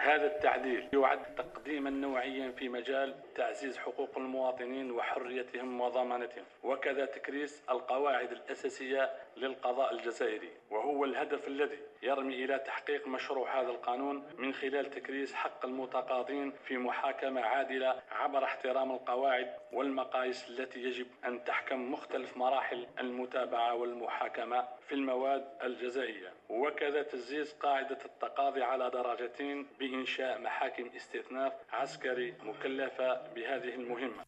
هذا التعديل يعد تقديما نوعيا في مجال تعزيز حقوق المواطنين وحريتهم وضمانتهم، وكذا تكريس القواعد الأساسية للقضاء الجزائري، وهو الهدف الذي يرمي إلى تحقيق مشروع هذا القانون من خلال تكريس حق المتقاضين في محاكمة عادلة عبر احترام القواعد والمقاييس التي يجب أن تحكم مختلف مراحل المتابعة والمحاكمة في المواد الجزائية، وكذا تسييس قاعدة التقاضي على درجتين بإنشاء محاكم استئناف عسكري مكلفة بهذه المهمة.